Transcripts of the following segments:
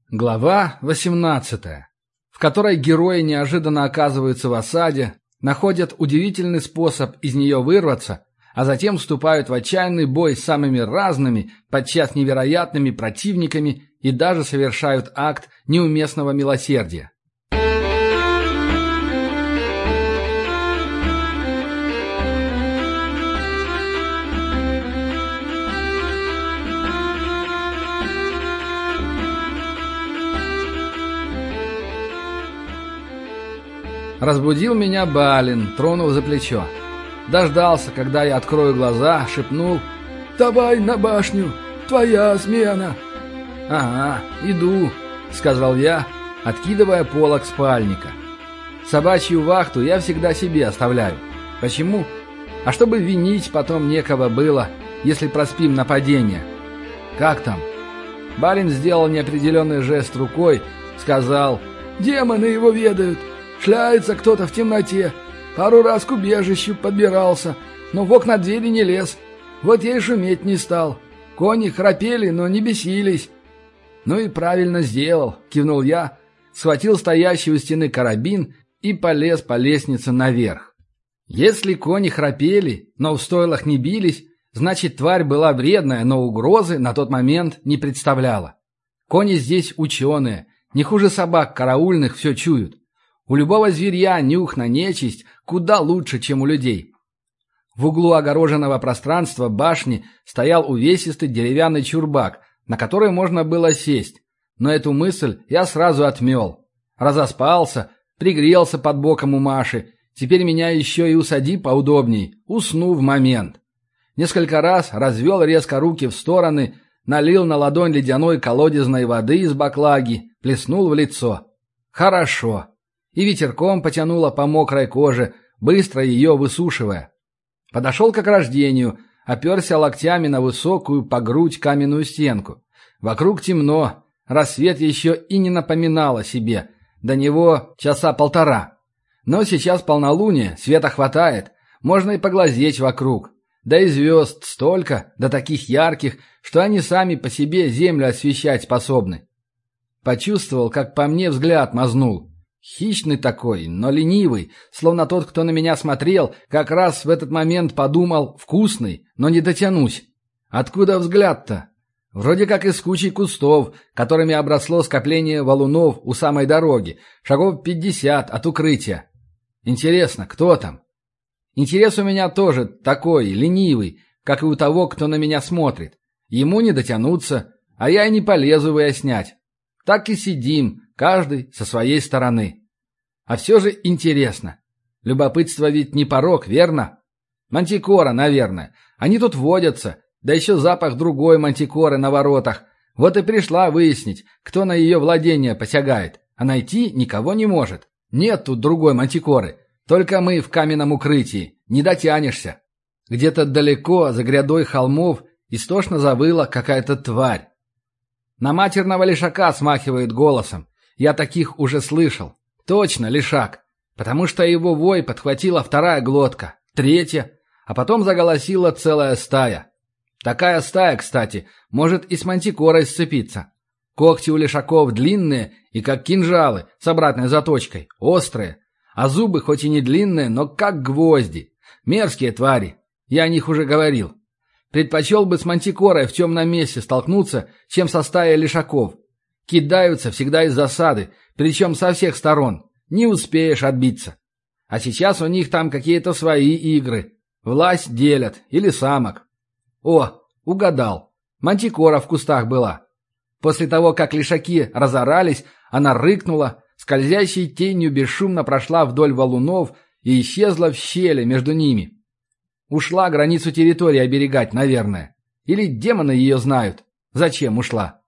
Глава 18, в которой герои неожиданно оказываются в осаде, находят удивительный способ из нее вырваться, а затем вступают в отчаянный бой с самыми разными, подчас невероятными противниками и даже совершают акт неуместного милосердия. Разбудил меня Балин, тронув за плечо. Дождался, когда я открою глаза, шепнул: «Давай на башню, твоя смена!» «Ага, иду», — сказал я, откидывая полог спальника. Собачью вахту я всегда себе оставляю. Почему? А чтобы винить потом некого было, если проспим нападение. «Как там?» Балин сделал неопределенный жест рукой, сказал: «Демоны его ведают. Шляется кто-то в темноте. Пару раз к убежищу подбирался, но в окна двери не лез. Вот я и шуметь не стал. Кони храпели, но не бесились». «Ну и правильно сделал», — кивнул я, схватил стоящий у стены карабин и полез по лестнице наверх. Если кони храпели, но в стойлах не бились, значит, тварь была вредная, но угрозы на тот момент не представляла. Кони здесь ученые, не хуже собак караульных все чуют. У любого зверья нюх на нечисть куда лучше, чем у людей. В углу огороженного пространства башни стоял увесистый деревянный чурбак, на который можно было сесть. Но эту мысль я сразу отмел. Разоспался, пригрелся под боком у Маши. Теперь меня еще и усади поудобней. Усну в момент. Несколько раз развел резко руки в стороны, налил на ладонь ледяной колодезной воды из баклаги, плеснул в лицо. Хорошо. И ветерком потянуло по мокрой коже, быстро ее высушивая. Подошел к ограждению, оперся локтями на высокую по грудь каменную стенку. Вокруг темно, рассвет еще и не напоминал о себе. До него часа полтора. Но сейчас полнолуние, света хватает, можно и поглазеть вокруг. Да и звезд столько, да таких ярких, что они сами по себе землю освещать способны. Почувствовал, как по мне взгляд мазнул. Хищный такой, но ленивый, словно тот, кто на меня смотрел, как раз в этот момент подумал: вкусный, но не дотянусь. Откуда взгляд-то? Вроде как из кучи кустов, которыми обросло скопление валунов у самой дороги, шагов 50 от укрытия. Интересно, кто там? Интерес у меня тоже такой, ленивый, как и у того, кто на меня смотрит. Ему не дотянуться, а я и не полезу выяснять. Так и сидим, каждый со своей стороны. А все же интересно. Любопытство ведь не порок, верно? Мантикора, наверное. Они тут водятся, да еще запах другой мантикоры на воротах. Вот и пришла выяснить, кто на ее владение посягает. А найти никого не может. Нет тут другой мантикоры. Только мы в каменном укрытии. Не дотянешься. Где-то далеко, за грядой холмов, истошно завыла какая-то тварь. На матерного лишака смахивает голосом. Я таких уже слышал. Точно, лишак. Потому что его вой подхватила вторая глотка, третья, а потом заголосила целая стая. Такая стая, кстати, может и с мантикорой сцепиться. Когти у лишаков длинные и как кинжалы с обратной заточкой, острые. А зубы хоть и не длинные, но как гвозди. Мерзкие твари. Я о них уже говорил. Предпочел бы с мантикорой в темном месте столкнуться, чем со стаей лишаков. Кидаются всегда из засады, причем со всех сторон. Не успеешь отбиться. А сейчас у них там какие-то свои игры. Власть делят или самок. О, угадал. Мантикора в кустах была. После того, как лишаки разорались, она рыкнула, скользящей тенью бесшумно прошла вдоль валунов и исчезла в щели между ними. Ушла границу территории оберегать, наверное. Или демоны ее знают. Зачем ушла?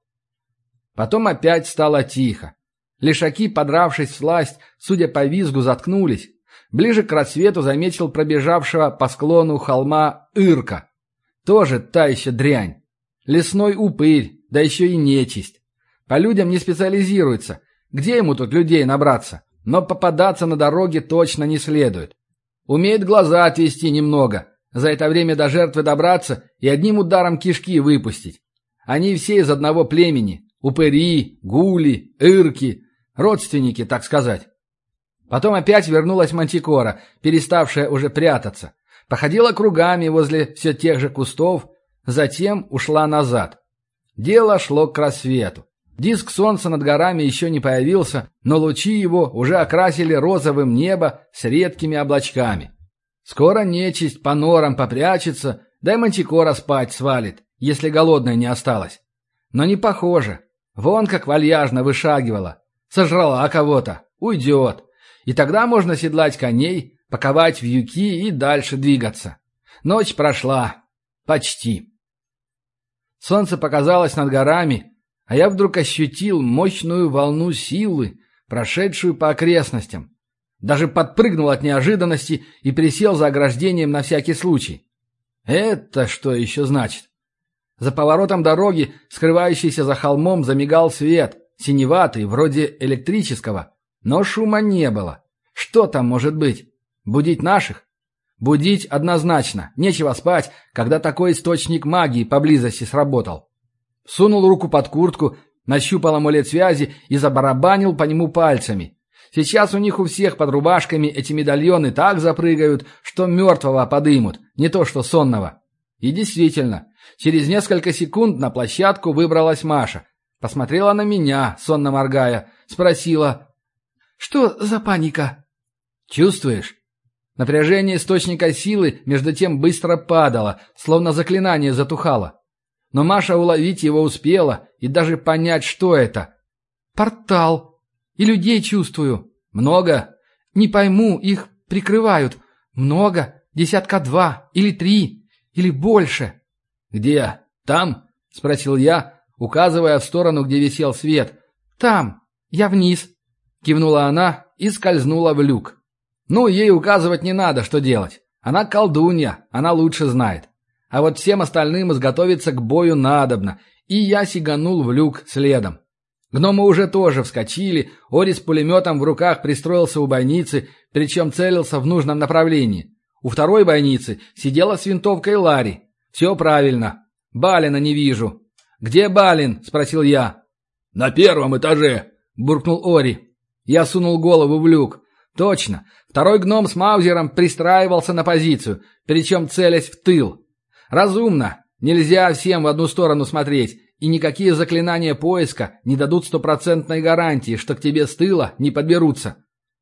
Потом опять стало тихо. Лишаки, подравшись всласть, судя по визгу, заткнулись. Ближе к рассвету заметил пробежавшего по склону холма Ирка. Тоже та еще дрянь. Лесной упырь, да еще и нечисть. По людям не специализируется. Где ему тут людей набраться? Но попадаться на дороге точно не следует. Умеет глаза отвести немного. За это время до жертвы добраться и одним ударом кишки выпустить. Они все из одного племени. Упыри, гули, ирки, родственники, так сказать. Потом опять вернулась Мантикора, переставшая уже прятаться. Походила кругами возле все тех же кустов, затем ушла назад. Дело шло к рассвету. Диск солнца над горами еще не появился, но лучи его уже окрасили розовым небо с редкими облачками. Скоро нечисть по норам попрячется, да и Мантикора спать свалит, если голодной не осталось. Но не похоже. Вон как вальяжно вышагивала. Сожрала кого-то. Уйдет. И тогда можно седлать коней, паковать вьюки и дальше двигаться. Ночь прошла. Почти. Солнце показалось над горами, а я вдруг ощутил мощную волну силы, прошедшую по окрестностям. Даже подпрыгнул от неожиданности и присел за ограждением на всякий случай. Это что еще значит? За поворотом дороги, скрывающейся за холмом, замигал свет, синеватый, вроде электрического. Но шума не было. Что там может быть? Будить наших? Будить однозначно. Нечего спать, когда такой источник магии поблизости сработал. Сунул руку под куртку, нащупал амулет связи и забарабанил по нему пальцами. Сейчас у них у всех под рубашками эти медальоны так запрыгают, что мертвого подымут, не то что сонного. И действительно, через несколько секунд на площадку выбралась Маша. Посмотрела на меня, сонно моргая, спросила: «Что за паника?» «Чувствуешь?» Напряжение источника силы между тем быстро падало, словно заклинание затухало. Но Маша уловить его успела и даже понять, что это. «Портал. И людей чувствую». «Много?» «Не пойму, их прикрывают. Много. 2 или 3. Или больше». «Где? Там?» — спросил я, указывая в сторону, где висел свет. «Там. Я вниз», — кивнула она и скользнула в люк. Ну, ей указывать не надо, что делать. Она колдунья, она лучше знает. А вот всем остальным изготовиться к бою надобно, и я сиганул в люк следом. Гномы уже тоже вскочили, Ори с пулеметом в руках пристроился у бойницы, причем целился в нужном направлении. У второй бойницы сидела с винтовкой Ларри. Все правильно. Балина не вижу. «Где Балин?» – спросил я. «На 1-м этаже», – буркнул Ори. Я сунул голову в люк. Точно. Второй гном с маузером пристраивался на позицию, причем целясь в тыл. Разумно. Нельзя всем в одну сторону смотреть, и никакие заклинания поиска не дадут 100% гарантии, что к тебе с тыла не подберутся.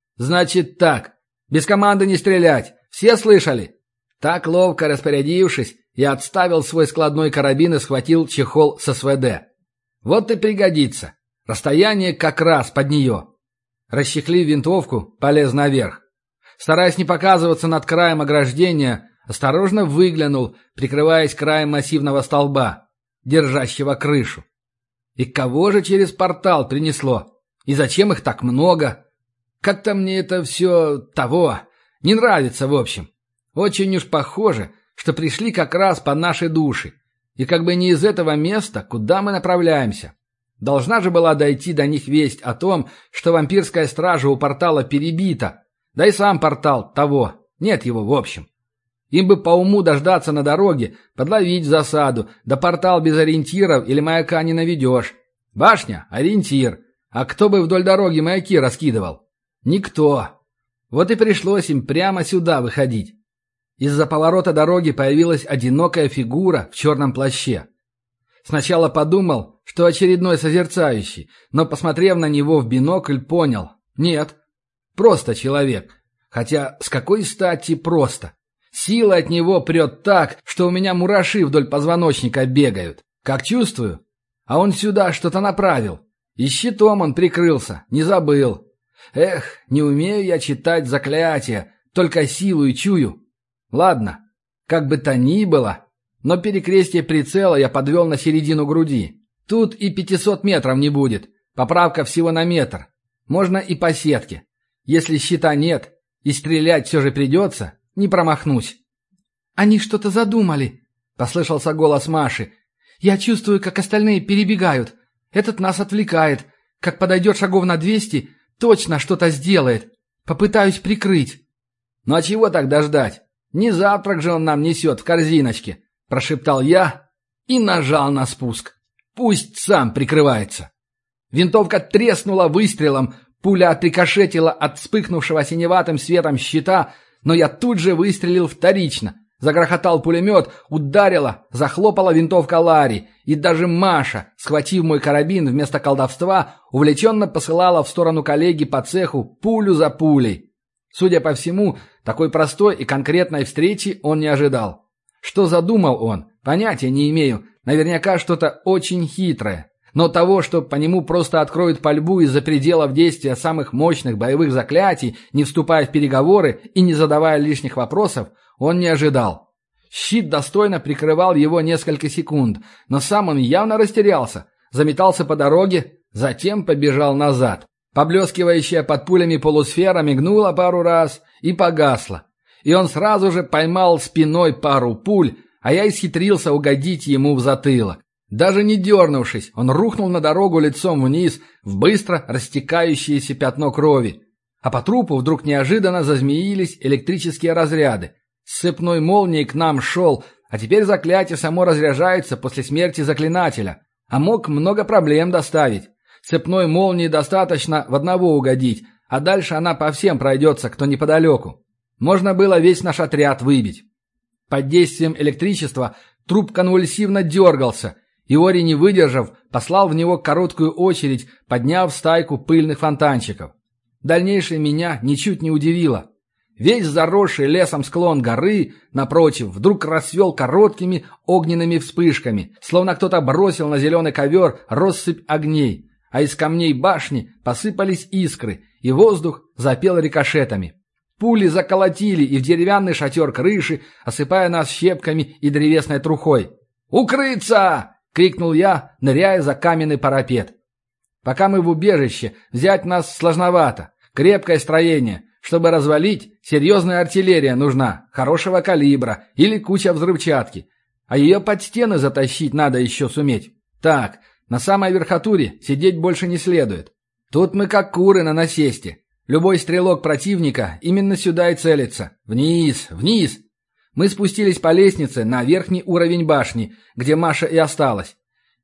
Значит так. Без команды не стрелять. Все слышали? Так, ловко распорядившись, я отставил свой складной карабин и схватил чехол с СВД. Вот и пригодится. Расстояние как раз под нее. Расчехлив винтовку, полез наверх. Стараясь не показываться над краем ограждения, осторожно выглянул, прикрываясь краем массивного столба, держащего крышу. И кого же через портал принесло? И зачем их так много? Как-то мне это все того не нравится в общем. Очень уж похоже, что пришли как раз по нашей душе. И как бы не из этого места, куда мы направляемся. Должна же была дойти до них весть о том, что вампирская стража у портала перебита. Да и сам портал того. Нет его в общем. Им бы по уму дождаться на дороге, подловить в засаду, да портал без ориентиров или маяка не наведешь. Башня — ориентир. А кто бы вдоль дороги маяки раскидывал? Никто. Вот и пришлось им прямо сюда выходить. Из-за поворота дороги появилась одинокая фигура в черном плаще. Сначала подумал, что очередной созерцающий, но, посмотрев на него в бинокль, понял – нет, просто человек. Хотя с какой стати просто? Сила от него прет так, что у меня мураши вдоль позвоночника бегают. Как чувствую? А он сюда что-то направил. И щитом он прикрылся, не забыл. Эх, не умею я читать заклятия, только силу и чую. Ладно, как бы то ни было, но перекрестие прицела я подвел на середину груди. Тут и 500 метров не будет, поправка всего на метр. Можно и по сетке. Если щита нет и стрелять все же придется, не промахнусь. «Они что-то задумали», — послышался голос Маши. «Я чувствую, как остальные перебегают. Этот нас отвлекает. Как подойдет шагов на 200, точно что-то сделает. Попытаюсь прикрыть». «Ну а чего тогда ждать? Не завтрак же он нам несет в корзиночке», — прошептал я и нажал на спуск. Пусть сам прикрывается. Винтовка треснула выстрелом, пуля отрикошетила от вспыхнувшего синеватым светом щита, но я тут же выстрелил вторично. Загрохотал пулемет, ударила, захлопала винтовка Ларри, и даже Маша, схватив мой карабин вместо колдовства, увлеченно посылала в сторону коллеги по цеху пулю за пулей. Судя по всему, такой простой и конкретной встречи он не ожидал. Что задумал он, понятия не имею, наверняка что-то очень хитрое. Но того, что по нему просто откроют пальбу из-за пределов действия самых мощных боевых заклятий, не вступая в переговоры и не задавая лишних вопросов, он не ожидал. Щит достойно прикрывал его несколько секунд, но сам он явно растерялся, заметался по дороге, затем побежал назад. Поблескивающая под пулями полусфера мигнула пару раз и погасла. И он сразу же поймал спиной пару пуль, а я исхитрился угодить ему в затылок. Даже не дернувшись, он рухнул на дорогу лицом вниз в быстро растекающееся пятно крови. А по трупу вдруг неожиданно зазмеились электрические разряды. С цепной молнией к нам шел, а теперь заклятие само разряжается после смерти заклинателя. А мог много проблем доставить. Цепной молнии достаточно в одного угодить, а дальше она по всем пройдется, кто неподалеку. Можно было весь наш отряд выбить. Под действием электричества труп конвульсивно дергался. Иори, не выдержав, послал в него короткую очередь, подняв стайку пыльных фонтанчиков. Дальнейшее меня ничуть не удивило. Весь заросший лесом склон горы, напротив, вдруг расцвел короткими огненными вспышками, словно кто-то бросил на зеленый ковер россыпь огней, а из камней башни посыпались искры, и воздух запел рикошетами. Пули заколотили и в деревянный шатер крыши, осыпая нас щепками и древесной трухой. «Укрыться!» — крикнул я, ныряя за каменный парапет. Пока мы в убежище, взять нас сложновато. Крепкое строение. Чтобы развалить, серьезная артиллерия нужна, хорошего калибра или куча взрывчатки. А ее под стены затащить надо еще суметь. Так, на самой верхотуре сидеть больше не следует. Тут мы как куры на насесте. Любой стрелок противника именно сюда и целится. Вниз, вниз. Мы спустились по лестнице на верхний уровень башни, где Маша и осталась.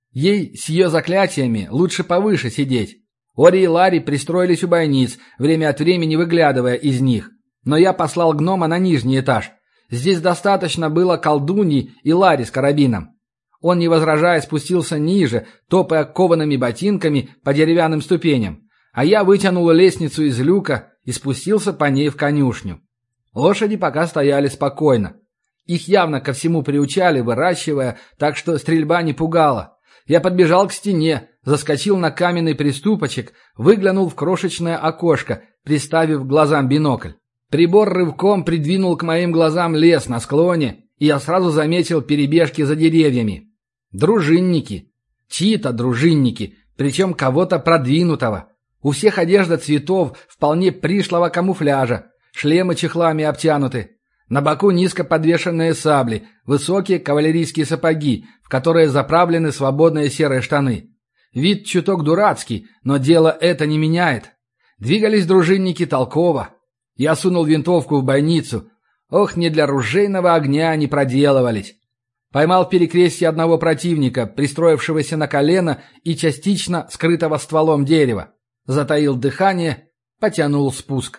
Ей с ее заклятиями лучше повыше сидеть. Ори и Ларри пристроились у бойниц, время от времени выглядывая из них. Но я послал гнома на нижний этаж. Здесь достаточно было колдуньи и Ларри с карабином. Он, не возражая, спустился ниже, топая коваными ботинками по деревянным ступеням. А я вытянул лестницу из люка и спустился по ней в конюшню. Лошади пока стояли спокойно. Их явно ко всему приучали, выращивая, так что стрельба не пугала. Я подбежал к стене, заскочил на каменный приступочек, выглянул в крошечное окошко, приставив к глазам бинокль. Прибор рывком придвинул к моим глазам лес на склоне, и я сразу заметил перебежки за деревьями. Дружинники. Чьи-то дружинники, причем кого-то продвинутого. У всех одежда цветов вполне пришлого камуфляжа, шлемы чехлами обтянуты. На боку низко подвешенные сабли, высокие кавалерийские сапоги, в которые заправлены свободные серые штаны. Вид чуток дурацкий, но дело это не меняет. Двигались дружинники толково. Я сунул винтовку в бойницу. Ох, не для ружейного огня они проделывались. Поймал в перекрестье одного противника, пристроившегося на колено и частично скрытого стволом дерева. Затаил дыхание, потянул спуск.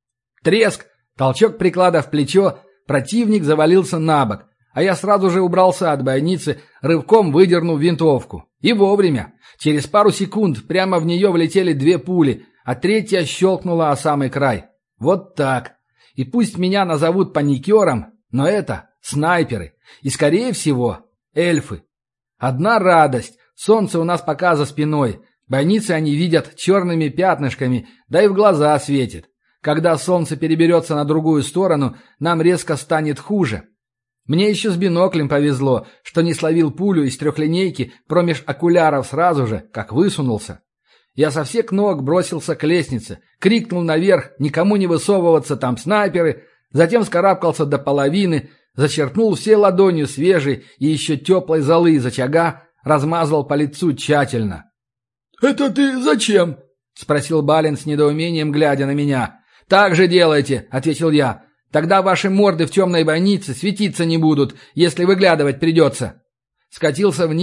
Треск! Толчок приклада в плечо, противник завалился на бок, а я сразу же убрался от бойницы, рывком выдернув винтовку. И вовремя. Через пару секунд прямо в нее влетели 2 пули, а третья щелкнула о самый край. Вот так. И пусть меня назовут паникером, но это снайперы. И, скорее всего, эльфы. Одна радость. Солнце у нас пока за спиной. Бойницы они видят черными пятнышками, да и в глаза светит. Когда солнце переберется на другую сторону, нам резко станет хуже. Мне еще с биноклем повезло, что не словил пулю из трехлинейки промеж окуляров сразу же, как высунулся. Я со всех ног бросился к лестнице, крикнул наверх никому не высовываться, там снайперы, затем вскарабкался до половины, зачерпнул всей ладонью свежей и еще теплой золы из очага, размазал по лицу тщательно. «Это ты зачем?» — спросил Балин с недоумением, глядя на меня. «Так же делайте», — ответил я. «Тогда ваши морды в темной бойнице светиться не будут, если выглядывать придется». Скатился вниз,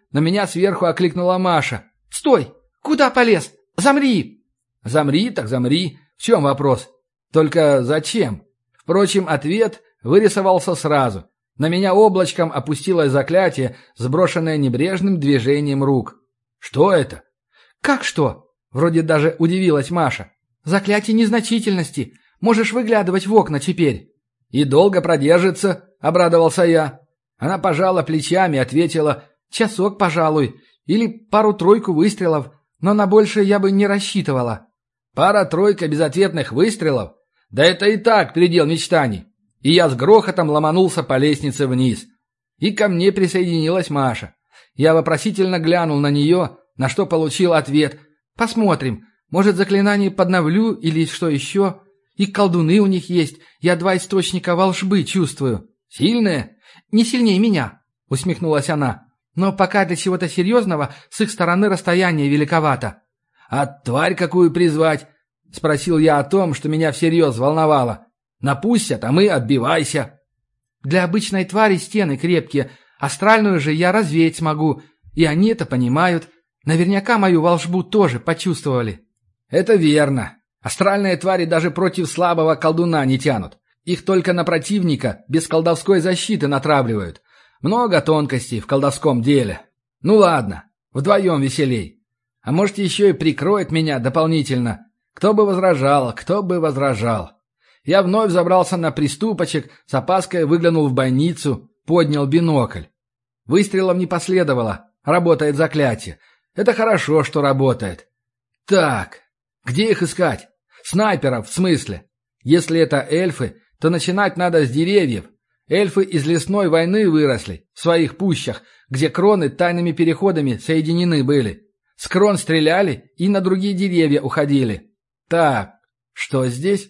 но меня сверху окликнула Маша. «Стой! Куда полез? Замри!» «Замри, так замри. В чем вопрос? Только зачем?» Впрочем, ответ вырисовался сразу. На меня облачком опустилось заклятие, сброшенное небрежным движением рук. «Что это?» «Как что?» Вроде даже удивилась Маша. «Заклятие незначительности. Можешь выглядывать в окна теперь». «И долго продержится?» — обрадовался я. Она пожала плечами и ответила: «Часок, пожалуй, или пару-тройку выстрелов, но на большее я бы не рассчитывала». «Пара-тройка безответных выстрелов? Да это и так предел мечтаний». И я с грохотом ломанулся по лестнице вниз. И ко мне присоединилась Маша. Я вопросительно глянул на нее, на что получил ответ: «Посмотрим. Может, заклинание подновлю или что еще? И колдуны у них есть. Я 2 источника волшбы чувствую». «Сильные?» «Не сильнее меня», — усмехнулась она. «Но пока для чего-то серьезного с их стороны расстояние великовато». «А тварь какую призвать?» — спросил я о том, что меня всерьез волновало. «Напустят, а мы отбивайся». «Для обычной твари стены крепкие, астральную же я развеять смогу, и они это понимают. Наверняка мою волшбу тоже почувствовали». «Это верно. Астральные твари даже против слабого колдуна не тянут. Их только на противника без колдовской защиты натравливают. Много тонкостей в колдовском деле. Ну ладно, вдвоем веселей. А может, еще и прикроет меня дополнительно. Кто бы возражал, кто бы возражал». Я вновь забрался на приступочек, с опаской выглянул в бойницу, поднял бинокль. Выстрелов не последовало. Работает заклятие. Это хорошо, что работает. Так, где их искать? Снайперов, в смысле? Если это эльфы, то начинать надо с деревьев. Эльфы из лесной войны выросли, в своих пущах, где кроны тайными переходами соединены были. С крон стреляли и на другие деревья уходили. Так, что здесь?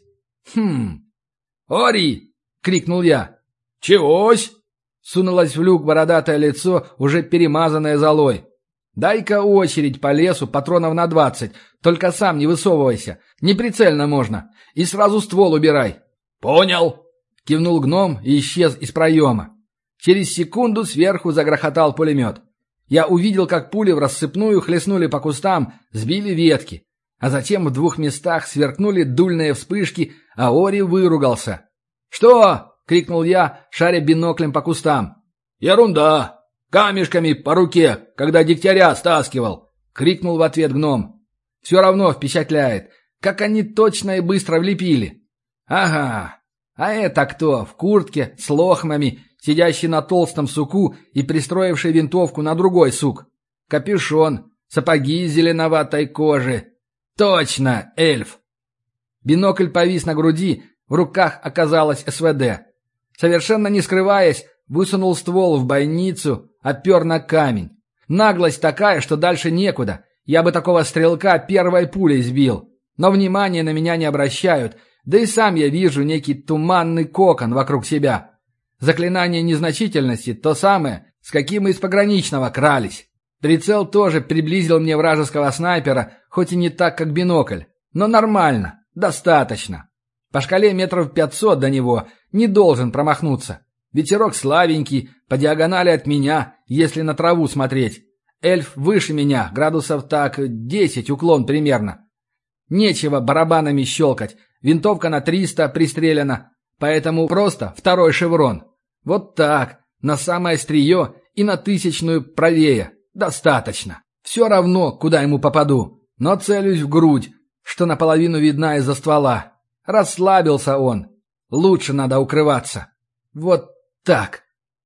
«Ори!» — крикнул я. «Чегось?» — сунулось в люк бородатое лицо, уже перемазанное золой. «Дай-ка очередь по лесу патронов на 20, только сам не высовывайся, неприцельно можно, и сразу ствол убирай». «Понял!» — кивнул гном и исчез из проема. Через секунду сверху загрохотал пулемет. Я увидел, как пули в рассыпную хлестнули по кустам, сбили ветки. А затем в 2 местах сверкнули дульные вспышки, а Ори выругался. «Что?» — крикнул я, шаря биноклем по кустам. «Ерунда! Камешками по руке, когда дегтяря стаскивал!» — крикнул в ответ гном. «Все равно впечатляет, как они точно и быстро влепили!» «Ага! А это кто? В куртке, с лохмами, сидящий на толстом суку и пристроивший винтовку на другой сук. Капюшон, сапоги из зеленоватой кожи. Точно, эльф!» Бинокль повис на груди, в руках оказалась СВД. Совершенно не скрываясь, высунул ствол в бойницу, опер на камень. Наглость такая, что дальше некуда. Я бы такого стрелка первой пулей сбил. Но внимания на меня не обращают, да и сам я вижу некий туманный кокон вокруг себя. Заклинание незначительности то самое, с каким мы из пограничного крались. Прицел тоже приблизил мне вражеского снайпера, хоть и не так, как бинокль. Но нормально, достаточно. По шкале метров 500 до него не должен промахнуться. Ветерок слабенький, по диагонали от меня, если на траву смотреть. Эльф выше меня, градусов так 10 уклон примерно. Нечего барабанами щелкать, винтовка на 300 пристрелена, поэтому просто второй шеврон. Вот так, на самое острие и на 1000-ю правее. Достаточно. Все равно, куда ему попаду, но целюсь в грудь, что наполовину видна из-за ствола. Расслабился он. Лучше надо укрываться. Вот так.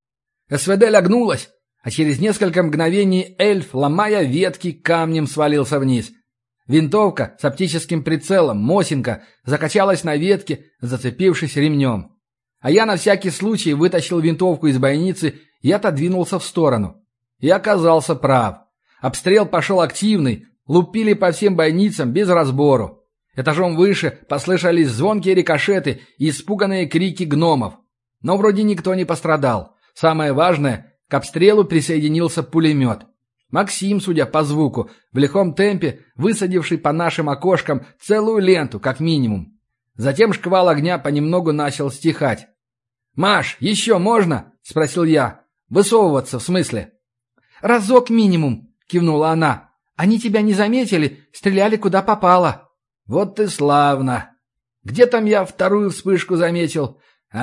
СВД лягнулась, а через несколько мгновений эльф, ломая ветки, камнем свалился вниз. Винтовка с оптическим прицелом, Мосинка, закачалась на ветке, зацепившись ремнем. А я на всякий случай вытащил винтовку из бойницы и отодвинулся в сторону. И оказался прав. Обстрел пошел активный, лупили по всем бойницам без разбору. Этажом выше послышались звонкие рикошеты и испуганные крики гномов. Но вроде никто не пострадал. Самое важное, к обстрелу присоединился пулемет. Максим, судя по звуку, в лихом темпе высадивший по нашим окошкам целую ленту, как минимум. Затем шквал огня понемногу начал стихать. «Маш, еще можно?» – спросил я. «Высовываться, в смысле?» «Разок минимум», — кивнула она. «Они тебя не заметили, стреляли куда попало». «Вот и славно. Где там я вторую вспышку заметил?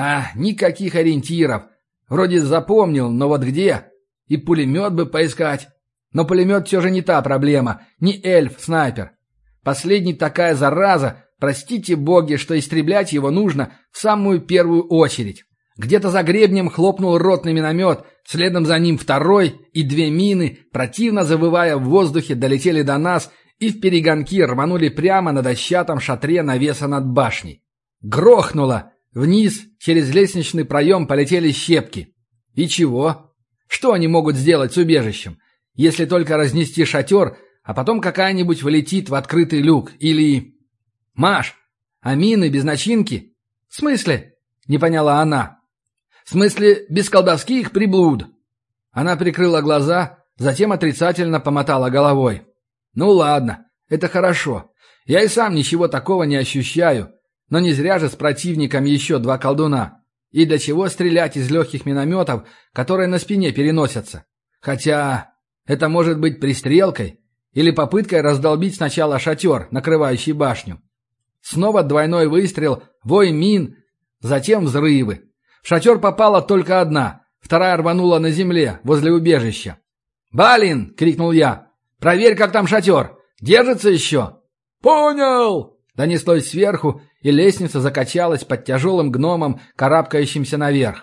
Никаких ориентиров. Вроде запомнил, но вот где? И пулемет бы поискать. Но пулемет все же не та проблема, не эльф-снайпер. Последний такая зараза, простите боги, что истреблять его нужно в самую первую очередь. Где-то за гребнем хлопнул ротный миномет, следом за ним второй, и 2 мины, противно завывая в воздухе, долетели до нас и вперегонки рванули прямо на дощатом шатре навеса над башней. Грохнуло! Вниз, через лестничный проем полетели щепки. И чего? Что они могут сделать с убежищем? Если только разнести шатер, а потом какая-нибудь влетит в открытый люк. Или... «Маш, а мины без начинки?» «В смысле?» — не поняла она. «В смысле, без колдовских приблуд?» Она прикрыла глаза, затем отрицательно помотала головой. «Ну ладно, это хорошо. Я и сам ничего такого не ощущаю. Но не зря же с противником еще 2 колдуна. И для чего стрелять из легких минометов, которые на спине переносятся? Хотя это может быть пристрелкой или попыткой раздолбить сначала шатер, накрывающий башню. Снова двойной выстрел, вой мин, затем взрывы. В шатер попала только одна, вторая рванула на земле, возле убежища. «Балин!» — крикнул я. «Проверь, как там шатер! Держится еще!» «Понял!» — донеслось сверху, и лестница закачалась под тяжелым гномом, карабкающимся наверх.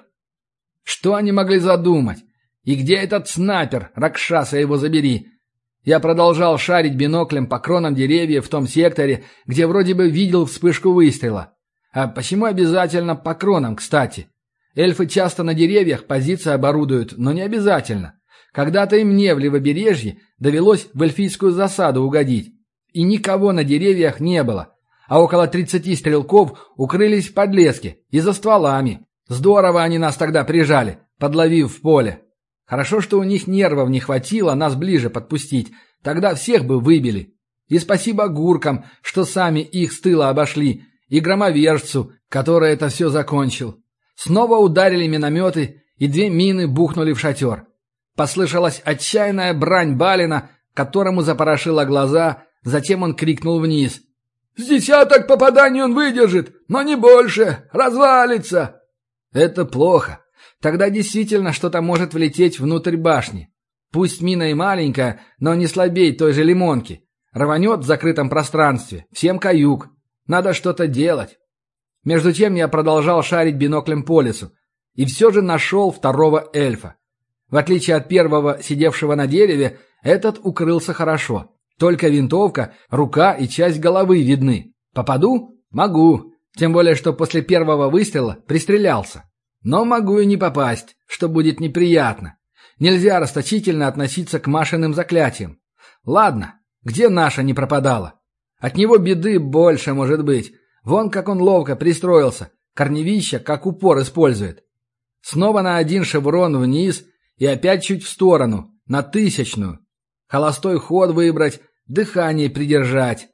Что они могли задумать? И где этот снайпер, Ракшаса его забери? Я продолжал шарить биноклем по кронам деревьев в том секторе, где вроде бы видел вспышку выстрела. А почему обязательно по кронам, кстати? Эльфы часто на деревьях позиции оборудуют, но не обязательно. Когда-то и мне в Левобережье довелось в эльфийскую засаду угодить. И никого на деревьях не было. А около 30 стрелков укрылись в подлеске и за стволами. Здорово они нас тогда прижали, подловив в поле. Хорошо, что у них нервов не хватило нас ближе подпустить, тогда всех бы выбили. И спасибо гуркам, что сами их с тыла обошли, и громовержцу, который это все закончил. Снова ударили минометы, и 2 мины бухнули в шатер. Послышалась отчаянная брань Балина, которому запорошило глаза, затем он крикнул вниз. «С 10 попаданий он выдержит, но не больше, развалится!» «Это плохо. Тогда действительно что-то может влететь внутрь башни. Пусть мина и маленькая, но не слабей той же лимонки. Рванет в закрытом пространстве, всем каюк. Надо что-то делать». Между тем я продолжал шарить биноклем по лесу. И все же нашел второго эльфа. В отличие от первого, сидевшего на дереве, этот укрылся хорошо. Только винтовка, рука и часть головы видны. Попаду? Могу. Тем более, что после первого выстрела пристрелялся. Но могу и не попасть, что будет неприятно. Нельзя расточительно относиться к Машиным заклятиям. Ладно, где наша не пропадала? От него беды больше может быть. Вон как он ловко пристроился. Корневища как упор использует. Снова на 1 шеврон вниз и опять чуть в сторону, на 1000-ю. Холостой ход выбрать, дыхание придержать.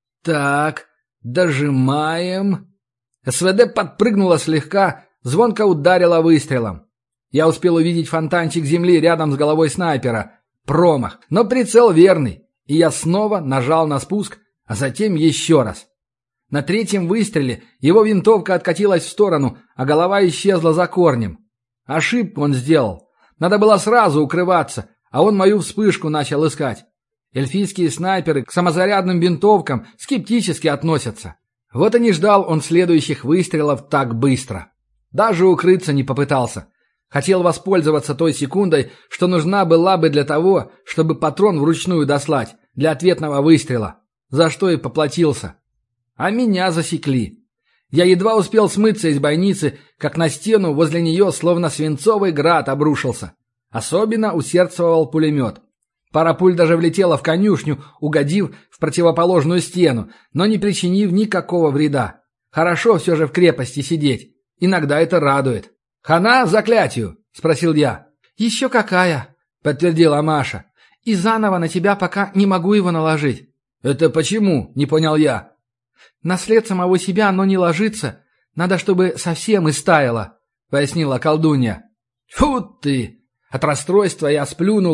Так, дожимаем. СВД подпрыгнула слегка, звонко ударила выстрелом. Я успел увидеть фонтанчик земли рядом с головой снайпера. Промах, но прицел верный. И я снова нажал на спуск, а затем еще раз. На 3-м выстреле его винтовка откатилась в сторону, а голова исчезла за корнем. Ошибку он сделал. Надо было сразу укрываться, а он мою вспышку начал искать. Эльфийские снайперы к самозарядным винтовкам скептически относятся. Вот и не ждал он следующих выстрелов так быстро. Даже укрыться не попытался. Хотел воспользоваться той секундой, что нужна была бы для того, чтобы патрон вручную дослать, для ответного выстрела. За что и поплатился. А меня засекли. Я едва успел смыться из бойницы, как на стену возле нее словно свинцовый град обрушился. Особенно усердствовал пулемет. Пара пуль даже влетела в конюшню, угодив в противоположную стену, но не причинив никакого вреда. Хорошо все же в крепости сидеть. Иногда это радует. «Хана заклятию?» — спросил я. «Еще какая?» — подтвердила Маша. «И заново на тебя пока не могу его наложить». «Это почему?» — не понял я. «На след самого себя оно не ложится. Надо, чтобы совсем истаяло», — пояснила колдунья. «Фу ты!» От расстройства я сплюнул,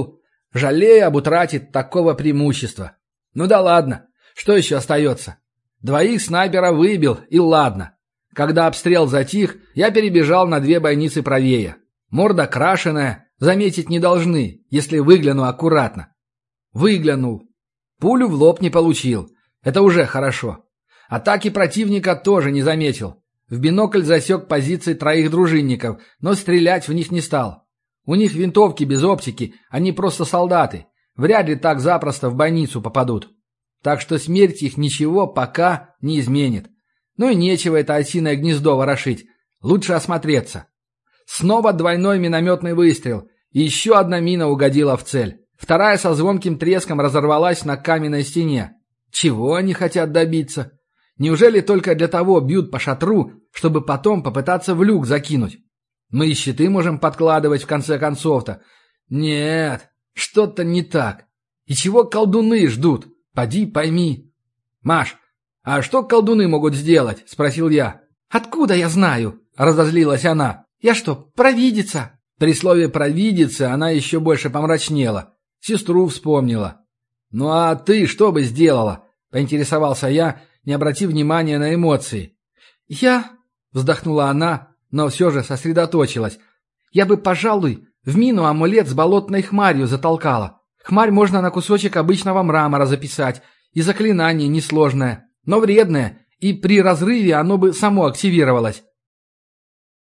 Жалею об утрате такого преимущества. Ну да ладно, что еще остается? 2 снайпера выбил, и ладно. Когда обстрел затих, я перебежал на 2 бойницы правее. Морда крашеная, заметить не должны, если выгляну аккуратно. Выглянул. Пулю в лоб не получил. Это уже хорошо. Атаки противника тоже не заметил. В бинокль засек позиции 3 дружинников, но стрелять в них не стал. У них винтовки без оптики, они просто солдаты. Вряд ли так запросто в бойницу попадут. Так что смерть их ничего пока не изменит. Ну и нечего это осиное гнездо ворошить. Лучше осмотреться. Снова 2-й минометный выстрел. И еще 1 мина угодила в цель. 2 со звонким треском разорвалась на каменной стене. Чего они хотят добиться? Неужели только для того бьют по шатру, чтобы потом попытаться в люк закинуть? Мы и щиты можем подкладывать в конце концов-то. Нет, что-то не так. И чего колдуны ждут? Поди пойми. Маш, а что колдуны могут сделать? Спросил я. Откуда я знаю? Разозлилась она. Я что, провидица? При слове «провидица» она еще больше помрачнела. Сестру вспомнила. «Ну а ты что бы сделала?» — поинтересовался я, не обратив внимания на эмоции. «Я...» — вздохнула она, но все же сосредоточилась. «Я бы, пожалуй, в мину амулет с болотной хмарью затолкала. Хмарь можно на кусочек обычного мрамора записать, и заклинание несложное, но вредное, и при разрыве оно бы само активировалось.